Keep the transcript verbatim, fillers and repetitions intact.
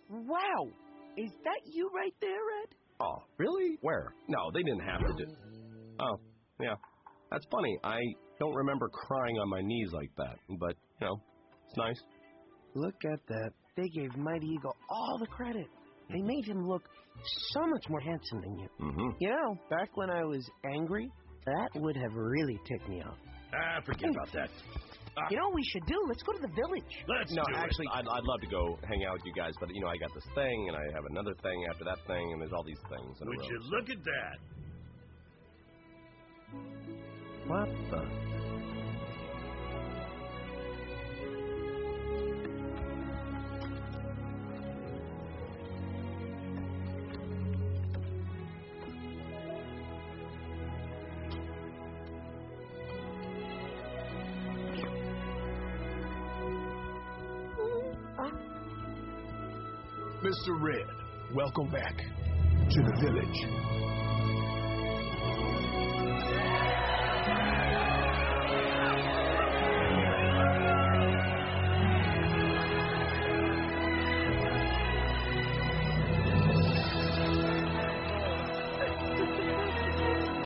Wow! Is that you right there, Ed? Oh, really? Where? No, they didn't have to do... Oh, yeah. That's funny. I don't remember crying on my knees like that, but, you know, it's nice. Look at that. They gave Mighty Eagle all the credit. They made him look so much more handsome than you. Mm-hmm. You know, back when I was angry, that would have really ticked me off. Ah, forget about that. Ah. You know what we should do? Let's go to the village. Let's no, do actually, it. I'd, I'd love to go hang out with you guys, but, you know, I got this thing, and I have another thing after that thing, and there's all these things in a Would row, you so. look at that? What the... Mister Red, welcome back to the village.